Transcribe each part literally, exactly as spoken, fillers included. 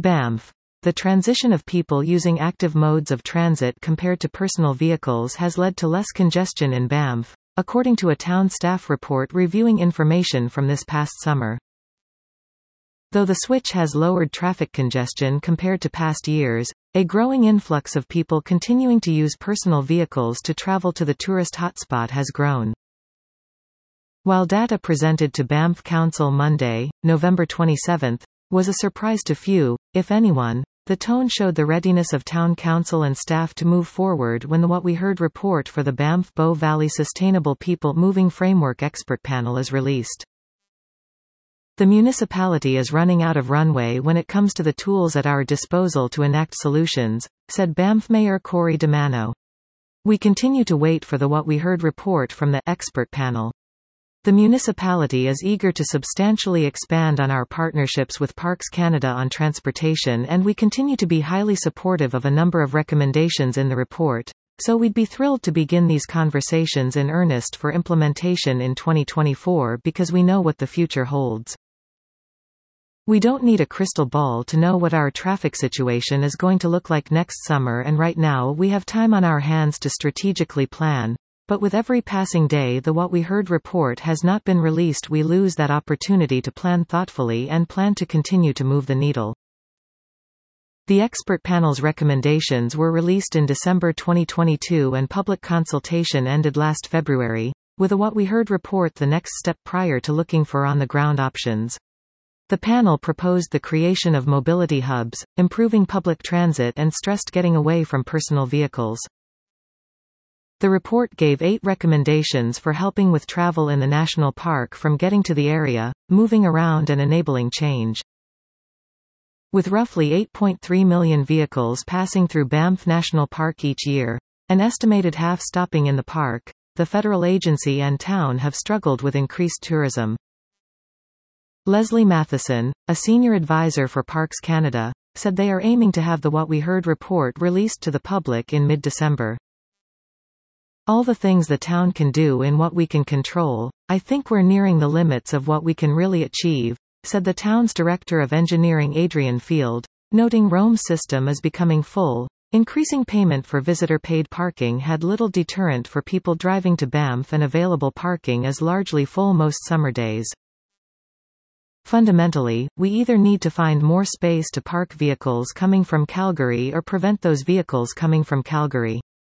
Banff. The transition of people using active modes of transit compared to personal vehicles has led to less congestion in Banff, according to a town staff report reviewing information from this past summer. Though the switch has lowered traffic congestion compared to past years, a growing influx of people continuing to use personal vehicles to travel to the tourist hotspot has grown. While data presented to Banff Council Monday, November twenty-seventh, was a surprise to few, if anyone, the tone showed the readiness of town council and staff to move forward when the What We Heard report for the Banff Bow Valley Sustainable People Moving Framework Expert Panel is released. The municipality is running out of runway when it comes to the tools at our disposal to enact solutions, said Banff Mayor Corey DeMano. We continue to wait for the What We Heard report from the expert panel. The municipality is eager to substantially expand on our partnerships with Parks Canada on transportation, and we continue to be highly supportive of a number of recommendations in the report, so we'd be thrilled to begin these conversations in earnest for implementation in twenty twenty-four because we know what the future holds. We don't need a crystal ball to know what our traffic situation is going to look like next summer, and right now we have time on our hands to strategically plan. But with every passing day the What We Heard report has not been released, we lose that opportunity to plan thoughtfully and plan to continue to move the needle. The expert panel's recommendations were released in December twenty twenty-two and public consultation ended last February, with a What We Heard report the next step prior to looking for on-the-ground options. The panel proposed the creation of mobility hubs, improving public transit, and stressed getting away from personal vehicles. The report gave eight recommendations for helping with travel in the national park, from getting to the area, moving around, and enabling change. With roughly eight point three million vehicles passing through Banff National Park each year, an estimated half stopping in the park, the federal agency and town have struggled with increased tourism. Leslie Matheson, a senior advisor for Parks Canada, said they are aiming to have the What We Heard report released to the public in mid-December. All the things the town can do in what we can control, I think we're nearing the limits of what we can really achieve, said the town's Director of Engineering Adrian Field, noting Rome's system is becoming full. Increasing payment for visitor-paid parking had little deterrent for people driving to Banff, and available parking is largely full most summer days. Fundamentally, we either need to find more space to park vehicles coming from Calgary or prevent those vehicles coming from Calgary.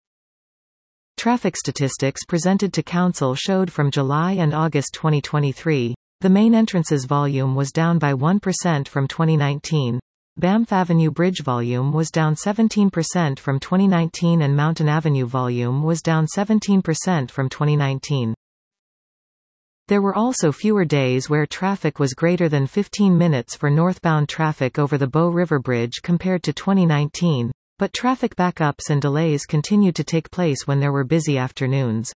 Traffic statistics presented to Council showed from July and August twenty twenty-three, the main entrances volume was down by one percent from twenty nineteen, Banff Avenue Bridge volume was down seventeen percent from twenty nineteen, and Mountain Avenue volume was down seventeen percent from twenty nineteen. There were also fewer days where traffic was greater than fifteen minutes for northbound traffic over the Bow River Bridge compared to twenty nineteen. But traffic backups and delays continued to take place when there were busy afternoons.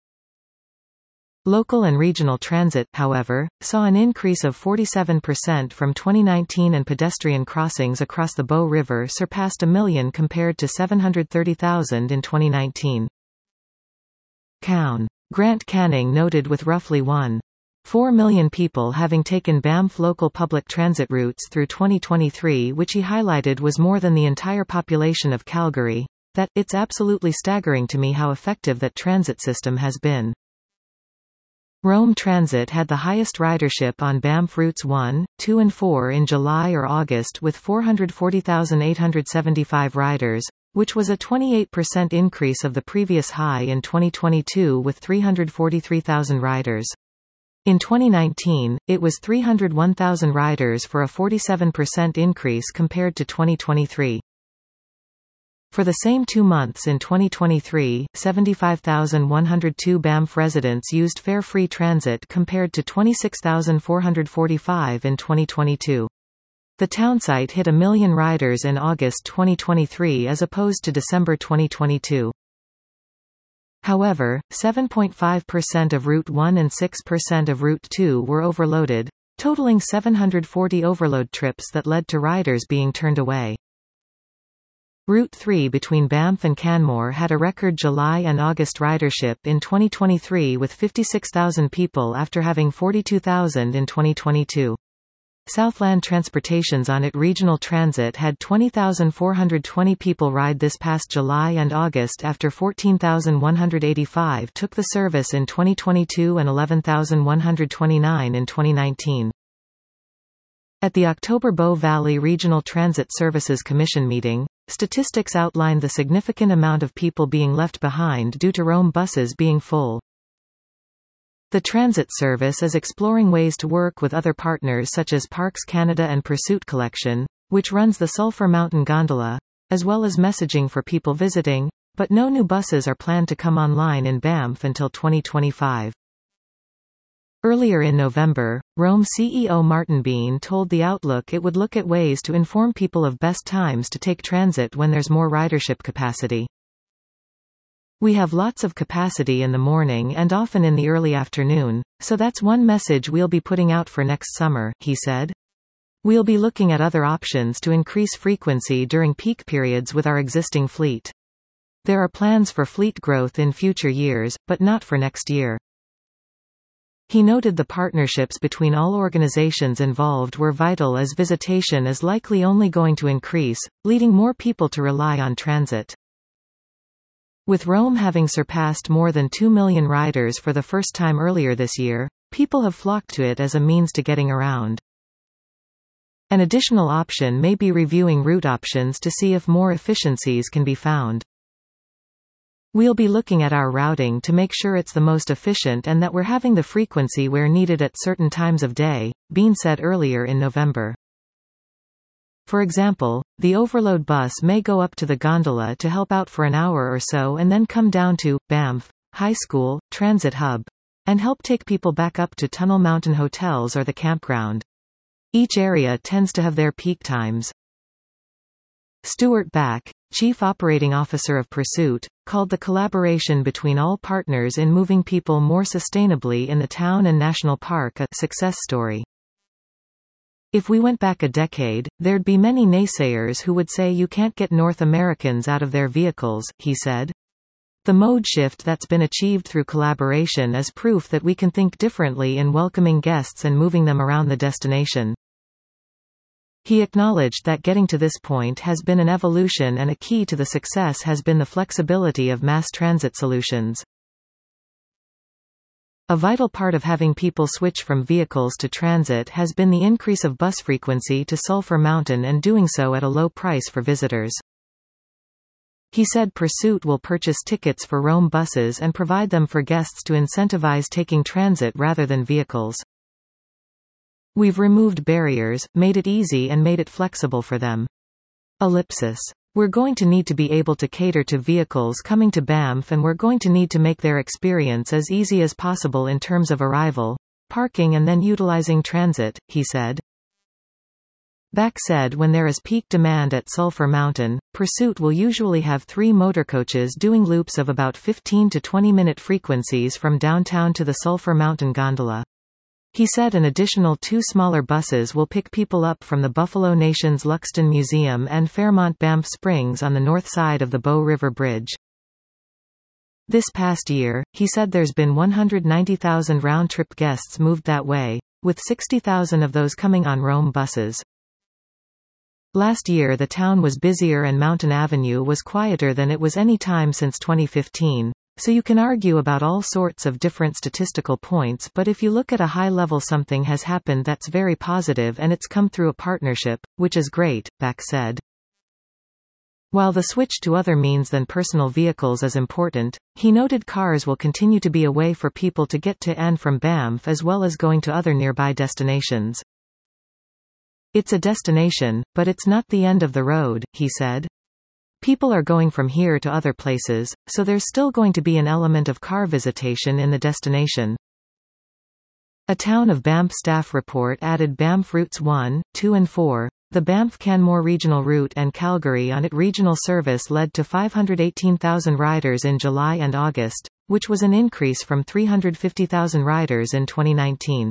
Local and regional transit, however, saw an increase of forty-seven percent from twenty nineteen, and pedestrian crossings across the Bow River surpassed a million compared to seven hundred thirty thousand in twenty nineteen. Cown. Grant Canning noted with roughly one point four million people having taken Banff local public transit routes through twenty twenty-three, which he highlighted was more than the entire population of Calgary, that, it's absolutely staggering to me how effective that transit system has been. Rome Transit had the highest ridership on Banff routes one, two and four in July or August, with four hundred forty thousand eight hundred seventy-five riders, which was a twenty-eight percent increase of the previous high in twenty twenty-two with three hundred forty-three thousand riders. In twenty nineteen, it was three hundred one thousand riders, for a forty-seven percent increase compared to twenty twenty-three. For the same two months in twenty twenty-three, seventy-five thousand one hundred two Banff residents used fare-free transit compared to twenty-six thousand four hundred forty-five in twenty twenty-two. The townsite hit a million riders in August twenty twenty-three as opposed to December twenty twenty-two. However, seven point five percent of Route one and six percent of Route two were overloaded, totaling seven hundred forty overload trips that led to riders being turned away. Route three between Banff and Canmore had a record July and August ridership in twenty twenty-three with fifty-six thousand people after having forty-two thousand in twenty twenty-two. Southland Transportation's On It Regional Transit had twenty thousand four hundred twenty people ride this past July and August after fourteen thousand one hundred eighty-five took the service in twenty twenty-two and eleven thousand one hundred twenty-nine in twenty nineteen. At the October Bow Valley Regional Transit Services Commission meeting, statistics outlined the significant amount of people being left behind due to Rome buses being full. The transit service is exploring ways to work with other partners such as Parks Canada and Pursuit Collection, which runs the Sulphur Mountain Gondola, as well as messaging for people visiting, but no new buses are planned to come online in Banff until twenty twenty-five. Earlier in November, Rome C E O Martin Bean told The Outlook it would look at ways to inform people of best times to take transit when there's more ridership capacity. We have lots of capacity in the morning and often in the early afternoon, so that's one message we'll be putting out for next summer, he said. We'll be looking at other options to increase frequency during peak periods with our existing fleet. There are plans for fleet growth in future years, but not for next year. He noted the partnerships between all organizations involved were vital as visitation is likely only going to increase, leading more people to rely on transit. With Rome having surpassed more than two million riders for the first time earlier this year, people have flocked to it as a means to getting around. An additional option may be reviewing route options to see if more efficiencies can be found. We'll be looking at our routing to make sure it's the most efficient and that we're having the frequency where needed at certain times of day, Bean said earlier in November. For example, the overload bus may go up to the gondola to help out for an hour or so and then come down to Banff High School Transit Hub and help take people back up to Tunnel Mountain hotels or the campground. Each area tends to have their peak times. Stuart Back, Chief Operating Officer of Pursuit, called the collaboration between all partners in moving people more sustainably in the town and national park a success story. If we went back a decade, there'd be many naysayers who would say you can't get North Americans out of their vehicles, he said. The mode shift that's been achieved through collaboration is proof that we can think differently in welcoming guests and moving them around the destination. He acknowledged that getting to this point has been an evolution and a key to the success has been the flexibility of mass transit solutions. A vital part of having people switch from vehicles to transit has been the increase of bus frequency to Sulphur Mountain and doing so at a low price for visitors. He said Pursuit will purchase tickets for Rome buses and provide them for guests to incentivize taking transit rather than vehicles. We've removed barriers, made it easy and made it flexible for them. Ellipsis. We're going to need to be able to cater to vehicles coming to Banff and we're going to need to make their experience as easy as possible in terms of arrival, parking and then utilizing transit, he said. Back said when there is peak demand at Sulphur Mountain, Pursuit will usually have three motorcoaches doing loops of about fifteen to twenty minute frequencies from downtown to the Sulphur Mountain Gondola. He said an additional two smaller buses will pick people up from the Buffalo Nation's Luxton Museum and Fairmont Banff Springs on the north side of the Bow River Bridge. This past year, he said there's been one hundred ninety thousand round-trip guests moved that way, with sixty thousand of those coming on Rome buses. Last year the town was busier and Mountain Avenue was quieter than it was any time since twenty fifteen. So you can argue about all sorts of different statistical points, but if you look at a high level something has happened that's very positive and it's come through a partnership, which is great, Back said. While the switch to other means than personal vehicles is important, he noted cars will continue to be a way for people to get to and from Banff as well as going to other nearby destinations. It's a destination, but it's not the end of the road, he said. People are going from here to other places, so there's still going to be an element of car visitation in the destination. A Town of Banff staff report added Banff routes one, two and four. The Banff-Canmore regional route and Calgary On It regional service led to five hundred eighteen thousand riders in July and August, which was an increase from three hundred fifty thousand riders in twenty nineteen.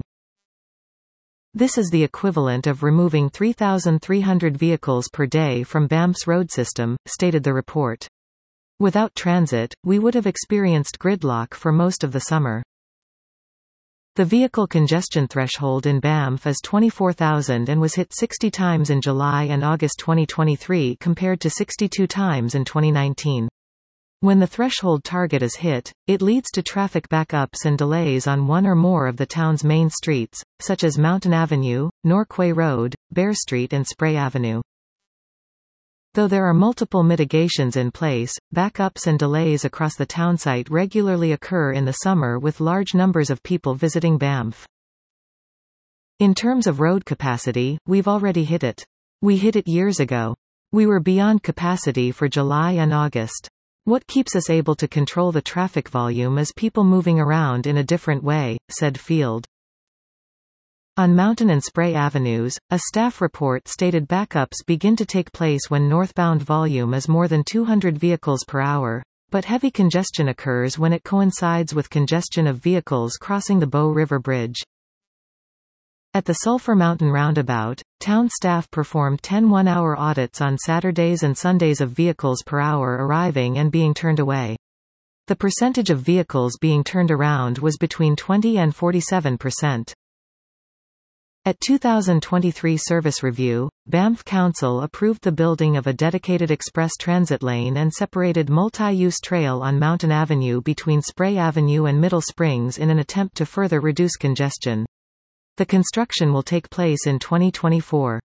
This is the equivalent of removing three thousand three hundred vehicles per day from Banff's road system, stated the report. Without transit, we would have experienced gridlock for most of the summer. The vehicle congestion threshold in Banff is twenty-four thousand and was hit sixty times in July and August twenty twenty-three compared to sixty-two times in twenty nineteen. When the threshold target is hit, it leads to traffic backups and delays on one or more of the town's main streets, such as Mountain Avenue, Norquay Road, Bear Street and Spray Avenue. Though there are multiple mitigations in place, backups and delays across the townsite regularly occur in the summer with large numbers of people visiting Banff. In terms of road capacity, we've already hit it. We hit it years ago. We were beyond capacity for July and August. What keeps us able to control the traffic volume is people moving around in a different way, said Field. On Mountain and Spray Avenues, a staff report stated backups begin to take place when northbound volume is more than two hundred vehicles per hour, but heavy congestion occurs when it coincides with congestion of vehicles crossing the Bow River Bridge. At the Sulphur Mountain Roundabout, town staff performed ten one-hour audits on Saturdays and Sundays of vehicles per hour arriving and being turned away. The percentage of vehicles being turned around was between twenty and forty-seven percent. At two thousand twenty-three service review, Banff Council approved the building of a dedicated express transit lane and separated multi-use trail on Mountain Avenue between Spray Avenue and Middle Springs in an attempt to further reduce congestion. The construction will take place in twenty twenty-four.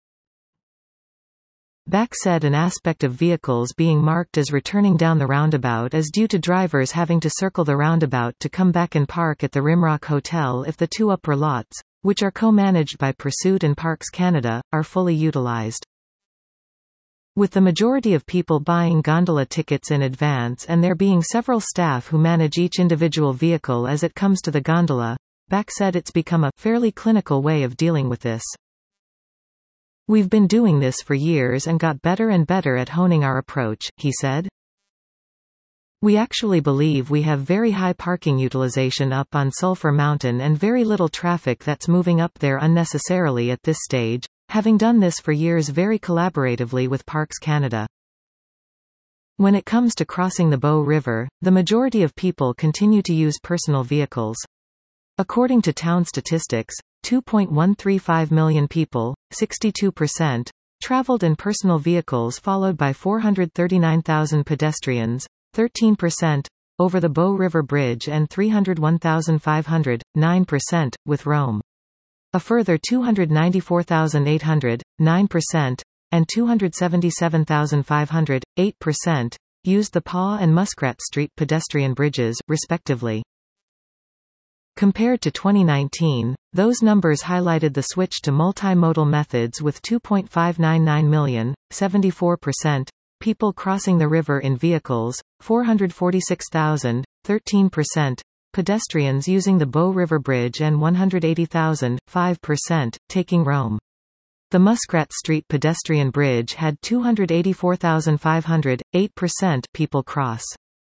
Back said an aspect of vehicles being marked as returning down the roundabout is due to drivers having to circle the roundabout to come back and park at the Rimrock Hotel if the two upper lots, which are co-managed by Pursuit and Parks Canada, are fully utilized. With the majority of people buying gondola tickets in advance and there being several staff who manage each individual vehicle as it comes to the gondola, Back said it's become a fairly clinical way of dealing with this. We've been doing this for years and got better and better at honing our approach, he said. We actually believe we have very high parking utilization up on Sulphur Mountain and very little traffic that's moving up there unnecessarily at this stage, having done this for years very collaboratively with Parks Canada. When it comes to crossing the Bow River, the majority of people continue to use personal vehicles. According to town statistics, two point one three five million people, sixty-two percent, traveled in personal vehicles, followed by four hundred thirty-nine thousand pedestrians, thirteen percent, over the Bow River Bridge and three hundred one thousand five hundred, nine percent, with Rome. A further two hundred ninety-four thousand eight hundred, nine percent, and two hundred seventy-seven thousand five hundred, eight percent, used the Paw and Muskrat Street pedestrian bridges, respectively. Compared to twenty nineteen, those numbers highlighted the switch to multimodal methods with two point five nine nine million, seventy-four percent, people crossing the river in vehicles, four hundred forty-six thousand, thirteen percent, pedestrians using the Bow River Bridge and one hundred eighty thousand, five percent, taking Rome. The Muskrat Street pedestrian bridge had two hundred eighty-four thousand five hundred, eight percent people cross.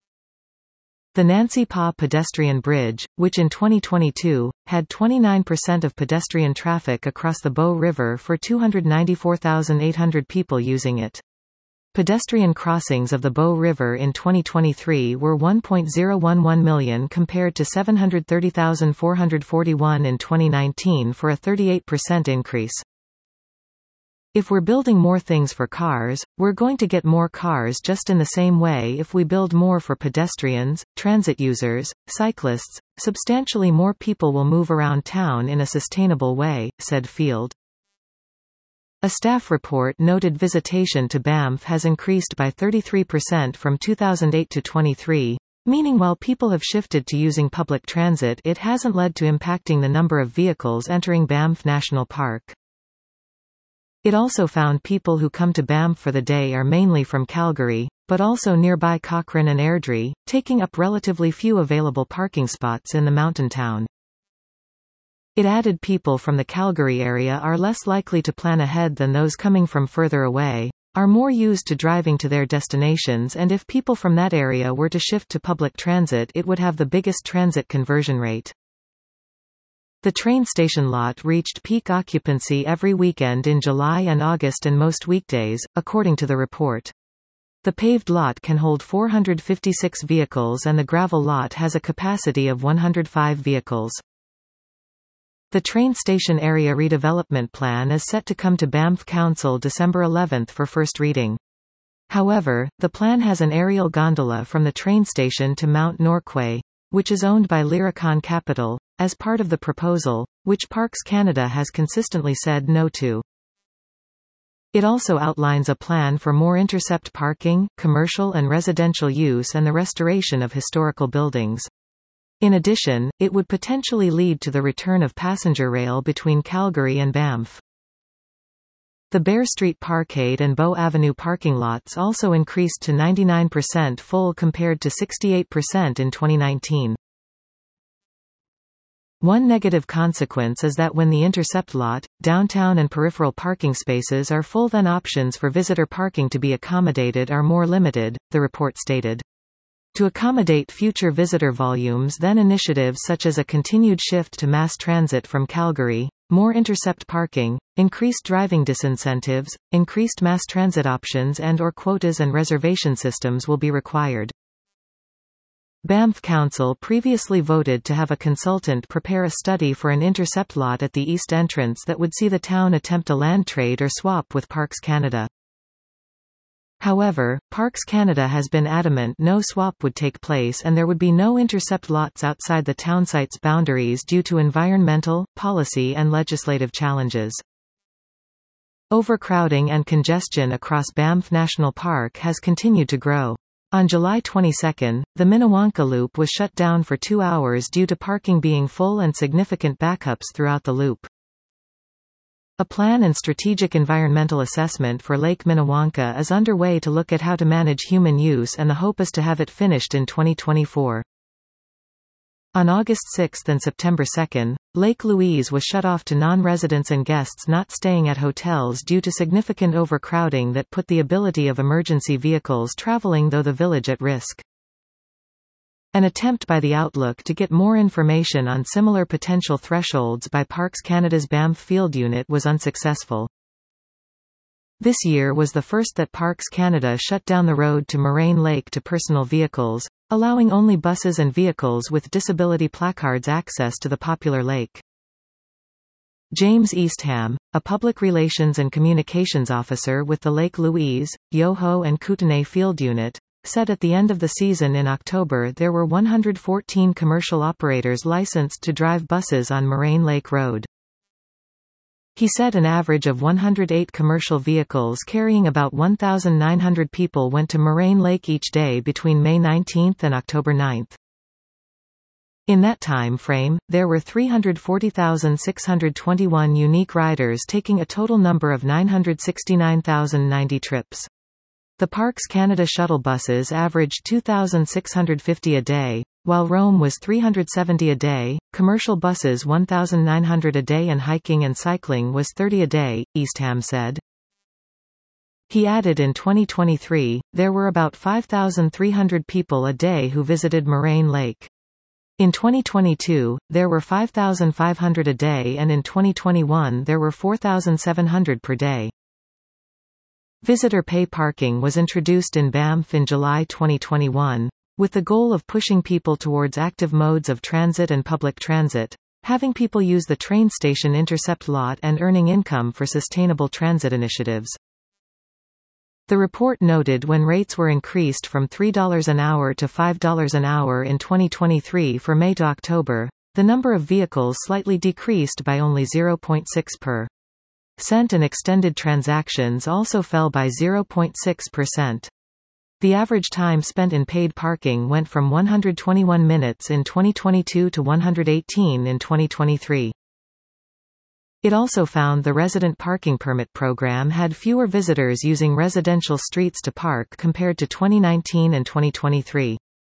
The Nancy Paw pedestrian bridge, which in twenty twenty-two, had twenty-nine percent of pedestrian traffic across the Bow River for two hundred ninety-four thousand eight hundred people using it. Pedestrian crossings of the Bow River in twenty twenty-three were one point zero one one million compared to seven hundred thirty thousand four hundred forty-one in twenty nineteen for a thirty-eight percent increase. If we're building more things for cars, we're going to get more cars just in the same way if we build more for pedestrians, transit users, cyclists, substantially more people will move around town in a sustainable way, said Field. A staff report noted visitation to Banff has increased by thirty-three percent from two thousand eight to twenty-three, meaning while people have shifted to using public transit, it hasn't led to impacting the number of vehicles entering Banff National Park. It also found people who come to Banff for the day are mainly from Calgary, but also nearby Cochrane and Airdrie, taking up relatively few available parking spots in the mountain town. It added people from the Calgary area are less likely to plan ahead than those coming from further away, are more used to driving to their destinations, and if people from that area were to shift to public transit it would have the biggest transit conversion rate. The train station lot reached peak occupancy every weekend in July and August and most weekdays, according to the report. The paved lot can hold four hundred fifty-six vehicles and the gravel lot has a capacity of one hundred five vehicles. The train station area redevelopment plan is set to come to Banff Council December eleventh for first reading. However, the plan has an aerial gondola from the train station to Mount Norquay, which is owned by Lyricon Capital, as part of the proposal, which Parks Canada has consistently said no to. It also outlines a plan for more intercept parking, commercial and residential use and the restoration of historical buildings. In addition, it would potentially lead to the return of passenger rail between Calgary and Banff. The Bear Street Parkade and Bow Avenue parking lots also increased to ninety-nine percent full compared to sixty-eight percent in twenty nineteen. One negative consequence is that when the intercept lot, downtown and peripheral parking spaces are full, then options for visitor parking to be accommodated are more limited, the report stated. To accommodate future visitor volumes, then initiatives such as a continued shift to mass transit from Calgary, more intercept parking, increased driving disincentives, increased mass transit options and or quotas and reservation systems will be required. Banff Council previously voted to have a consultant prepare a study for an intercept lot at the east entrance that would see the town attempt a land trade or swap with Parks Canada. However, Parks Canada has been adamant no swap would take place and there would be no intercept lots outside the townsite's boundaries due to environmental, policy and legislative challenges. Overcrowding and congestion across Banff National Park has continued to grow. On July twenty-second, the Minnewanka Loop was shut down for two hours due to parking being full and significant backups throughout the loop. A plan and strategic environmental assessment for Lake Minnewanka is underway to look at how to manage human use, and the hope is to have it finished in twenty twenty-four. On August sixth and September second, Lake Louise was shut off to non-residents and guests not staying at hotels due to significant overcrowding that put the ability of emergency vehicles traveling through the village at risk. An attempt by the Outlook to get more information on similar potential thresholds by Parks Canada's Banff Field Unit was unsuccessful. This year was the first that Parks Canada shut down the road to Moraine Lake to personal vehicles, allowing only buses and vehicles with disability placards access to the popular lake. James Eastham, a public relations and communications officer with the Lake Louise, Yoho and Kootenay Field Unit, said at the end of the season in October there were one hundred fourteen commercial operators licensed to drive buses on Moraine Lake Road. He said an average of one hundred eight commercial vehicles carrying about one thousand nine hundred people went to Moraine Lake each day between May nineteenth and October ninth. In that time frame, there were three hundred forty thousand six hundred twenty-one unique riders taking a total number of nine hundred sixty-nine thousand ninety trips. The Parks Canada shuttle buses averaged two thousand six hundred fifty a day, while Rome was three hundred seventy a day, commercial buses one thousand nine hundred a day and hiking and cycling was thirty a day, Eastham said. He added in twenty twenty-three, there were about five thousand three hundred people a day who visited Moraine Lake. In twenty twenty-two, there were five thousand five hundred a day and in twenty twenty-one there were four thousand seven hundred per day. Visitor pay parking was introduced in Banff in July twenty twenty-one, with the goal of pushing people towards active modes of transit and public transit, having people use the train station intercept lot and earning income for sustainable transit initiatives. The report noted when rates were increased from three dollars an hour to five dollars an hour in twenty twenty-three for May to October, the number of vehicles slightly decreased by only zero point six percent. Cent and extended transactions also fell by zero point six percent. The average time spent in paid parking went from one hundred twenty-one minutes in twenty twenty-two to one hundred eighteen in twenty twenty-three. It also found the resident parking permit program had fewer visitors using residential streets to park compared to twenty nineteen and twenty twenty-three.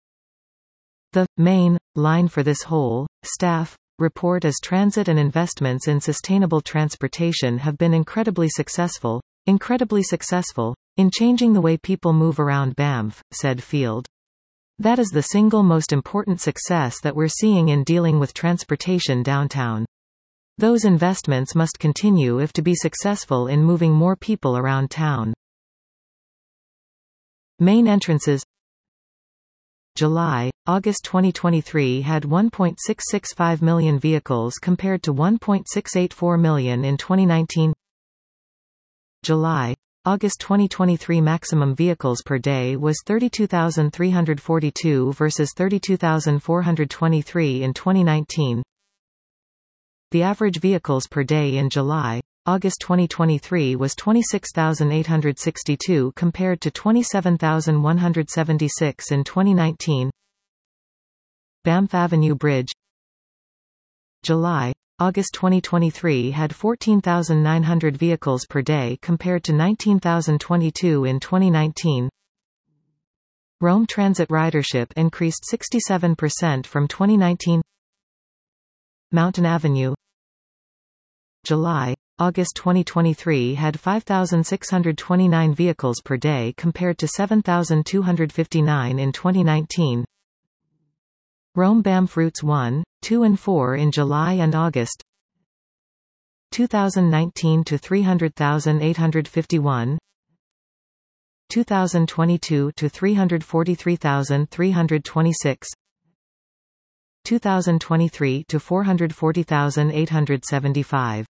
The main line for this whole staff report is transit and investments in sustainable transportation have been incredibly successful, incredibly successful, in changing the way people move around Banff, said Field. That is the single most important success that we're seeing in dealing with transportation downtown. Those investments must continue if to be successful in moving more people around town. Main entrances. July, August twenty twenty-three had one point six six five million vehicles compared to one point six eight four million in twenty nineteen. July, August twenty twenty-three maximum vehicles per day was thirty-two thousand three hundred forty-two versus thirty-two thousand four hundred twenty-three in twenty nineteen. The average vehicles per day in July, August twenty twenty-three was twenty-six thousand eight hundred sixty-two compared to twenty-seven thousand one hundred seventy-six in twenty nineteen. Banff Avenue Bridge, July, August twenty twenty-three had fourteen thousand nine hundred vehicles per day compared to nineteen thousand twenty-two in twenty nineteen. Rome Transit ridership increased sixty-seven percent from twenty nineteen. Mountain Avenue, July, August twenty twenty-three had five thousand six hundred twenty-nine vehicles per day compared to seven thousand two hundred fifty-nine in twenty nineteen. Rome Banff routes one, two and four in July and August, two thousand nineteen to three hundred thousand eight hundred fifty-one, two thousand twenty-two to three hundred forty-three thousand three hundred twenty-six, two thousand twenty-three to four hundred forty thousand eight hundred seventy-five.